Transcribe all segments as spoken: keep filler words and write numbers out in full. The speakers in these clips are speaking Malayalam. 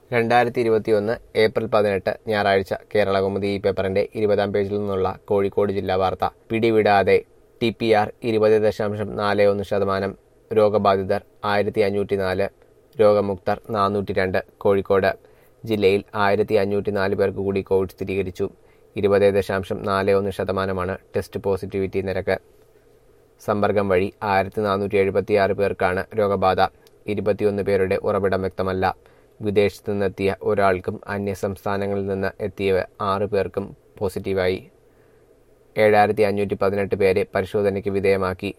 രണ്ടായിരത്തി ഇരുപത്തിയൊന്ന് ഏപ്രിൽ പതിനെട്ട് ഞായറാഴ്ച കേരളകൗമുദി ഈ പേപ്പറിന്റെ ഇരുപതാം പേജിൽ നിന്നുള്ള കോഴിക്കോട് ജില്ലാ വാർത്ത. പിടിവിടാതെ ടി പി ആർ ഇരുപത് ദശാംശം നാല് ഒന്ന് ശതമാനം. രോഗബാധിതർ ആയിരത്തി അഞ്ഞൂറ്റി നാല്. രോഗമുക്തർ നാനൂറ്റി രണ്ട്. കോഴിക്കോട് ജില്ലയിൽ ആയിരത്തി അഞ്ഞൂറ്റി നാല് പേർക്ക് കൂടി കോവിഡ് സ്ഥിരീകരിച്ചു. ഇരുപത് ദശാംശം നാല് ഒന്ന് ശതമാനമാണ് ടെസ്റ്റ് പോസിറ്റിവിറ്റി നിരക്ക്. സമ്പർക്കം വഴി ആയിരത്തി നാനൂറ്റി എഴുപത്തി ആറ് പേർക്കാണ് രോഗബാധ. ഇരുപത്തിയൊന്ന് പേരുടെ ഉറവിടം വ്യക്തമല്ല. വിദേശത്തു നിന്നെത്തിയ ഒരാൾക്കും അന്യ സംസ്ഥാനങ്ങളിൽ നിന്ന് എത്തിയവ ആറ് പേർക്കും പോസിറ്റീവായി. ഏഴായിരത്തി അഞ്ഞൂറ്റി പതിനെട്ട് പേരെ പരിശോധനയ്ക്ക് വിധേയമാക്കി.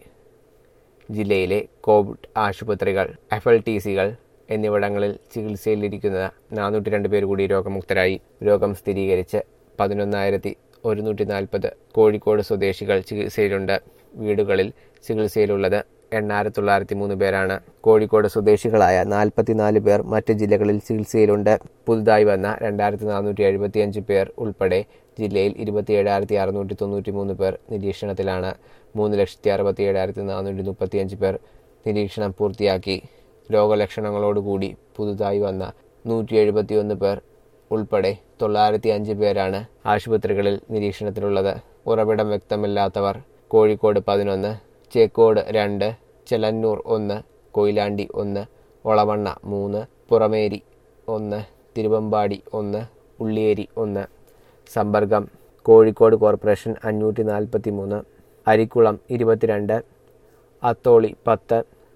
ജില്ലയിലെ കോവിഡ് ആശുപത്രികൾ, എഫ് എൽ ടി സികൾ എന്നിവിടങ്ങളിൽ ചികിത്സയിലിരിക്കുന്ന നാനൂറ്റി രണ്ട് പേർ കൂടി രോഗമുക്തരായി. രോഗം സ്ഥിരീകരിച്ച് പതിനൊന്നായിരത്തി ഒരുന്നൂറ്റി നാൽപ്പത് കോഴിക്കോട് സ്വദേശികൾ ചികിത്സയിലുണ്ട്. വീടുകളിൽ ചികിത്സയിലുള്ളത് എണ്ണായിരത്തി തൊള്ളായിരത്തി മൂന്ന് പേരാണ്. കോഴിക്കോട് സ്വദേശികളായ നാൽപ്പത്തിനാല് പേർ മറ്റ് ജില്ലകളിൽ ചികിത്സയിലുണ്ട്. പുതുതായി വന്ന രണ്ടായിരത്തി നാനൂറ്റി എഴുപത്തി അഞ്ച് പേർ ഉൾപ്പെടെ ജില്ലയിൽ ഇരുപത്തി ഏഴായിരത്തി അറുന്നൂറ്റി തൊണ്ണൂറ്റി മൂന്ന് പേർ നിരീക്ഷണത്തിലാണ്. മൂന്ന് ലക്ഷത്തി അറുപത്തി ഏഴായിരത്തി നാനൂറ്റി മുപ്പത്തി അഞ്ച് പേർ നിരീക്ഷണം പൂർത്തിയാക്കി. രോഗലക്ഷണങ്ങളോടുകൂടി പുതുതായി വന്ന നൂറ്റി എഴുപത്തി ഒന്ന് പേർ ഉൾപ്പെടെ തൊള്ളായിരത്തി അഞ്ച് പേരാണ് ആശുപത്രികളിൽ നിരീക്ഷണത്തിലുള്ളത്. ഉറവിടം വ്യക്തമില്ലാത്തവർ കോഴിക്കോട് പതിനൊന്ന്, ചേക്കോട് രണ്ട്, ചെലന്നൂർ ഒന്ന്, കൊയിലാണ്ടി ഒന്ന്, ഒളവണ്ണ മൂന്ന്, പുറമേരി ഒന്ന്, തിരുവമ്പാടി ഒന്ന്, ഉള്ളിയേരി ഒന്ന്. സമ്പർക്കം കോഴിക്കോട് കോർപ്പറേഷൻ അഞ്ഞൂറ്റി നാൽപ്പത്തി മൂന്ന്, അരിക്കുളം ഇരുപത്തിരണ്ട്, അത്തോളി പത്ത്,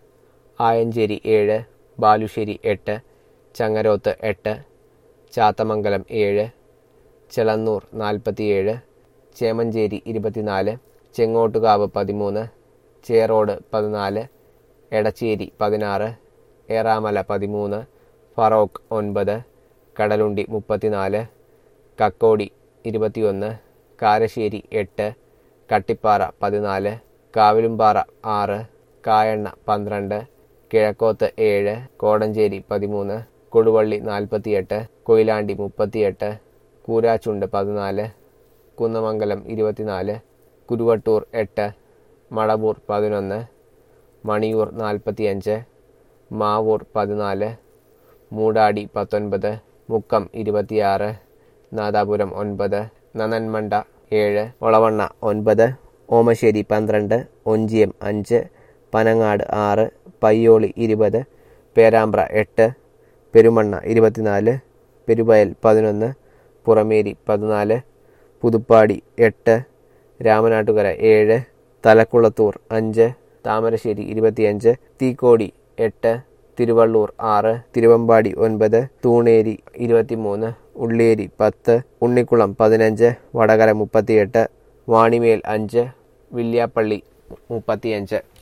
ആയഞ്ചേരി ഏഴ്, ബാലുശ്ശേരി എട്ട്, ചങ്ങരോത്ത് എട്ട്, ചാത്തമംഗലം ഏഴ്, ചെളന്നൂർ നാൽപ്പത്തിയേഴ്, ചേമഞ്ചേരി ഇരുപത്തിനാല്, ചെങ്ങോട്ടുകാവ് പതിമൂന്ന്, ചേറോട് പതിനാല്, എടച്ചേരി പതിനാറ്, ഏറാമല പതിമൂന്ന്, ഫറോക്ക് ഒൻപത്, കടലുണ്ടി മുപ്പത്തിനാല്, കക്കോടി ഇരുപത്തിയൊന്ന്, കാരശ്ശേരി എട്ട്, കട്ടിപ്പാറ പതിനാല്, കാവിലുംപാറ ആറ്, കായണ്ണ പന്ത്രണ്ട്, കിഴക്കോത്ത് ഏഴ്, കോടഞ്ചേരി പതിമൂന്ന്, കൊടുവള്ളി നാൽപ്പത്തിയെട്ട്, കൊയിലാണ്ടി മുപ്പത്തിയെട്ട്, കൂരാച്ചുണ്ട് പതിനാല്, കുന്നമംഗലം ഇരുപത്തിനാല്, കുരുവട്ടൂർ എട്ട്, മടവൂർ പതിനൊന്ന്, മണിയൂർ നാൽപ്പത്തിയഞ്ച്, മാവൂർ പതിനാല്, മൂടാടി പത്തൊൻപത്, മുക്കം ഇരുപത്തിയാറ്, നാദാപുരം ഒൻപത്, നനന്മണ്ട ഏഴ്, ഒളവണ്ണ ഒൻപത്, ഓമശ്ശേരി പന്ത്രണ്ട്, ഒഞ്ചിയം അഞ്ച്, പനങ്ങാട് ആറ്, പയ്യോളി ഇരുപത്, പേരാമ്പ്ര എട്ട്, പെരുമണ്ണ ഇരുപത്തിനാല്, പെരുവയൽ പതിനൊന്ന്, പുറമേരി പതിനാല്, പുതുപ്പാടി എട്ട്, രാമനാട്ടുകര ഏഴ്, തലക്കുളത്തൂർ അഞ്ച്, താമരശ്ശേരി ഇരുപത്തിയഞ്ച്, തീക്കോടി എട്ട്, തിരുവള്ളൂർ ആറ്, തിരുവമ്പാടി ഒൻപത്, തൂണേരി ഇരുപത്തിമൂന്ന്, ഉള്ളിയേരി പത്ത്, ഉണ്ണിക്കുളം പതിനഞ്ച്, വടകര മുപ്പത്തിയെട്ട്, വാണിമേൽ അഞ്ച്, വില്യാപ്പള്ളി മുപ്പത്തിയഞ്ച്.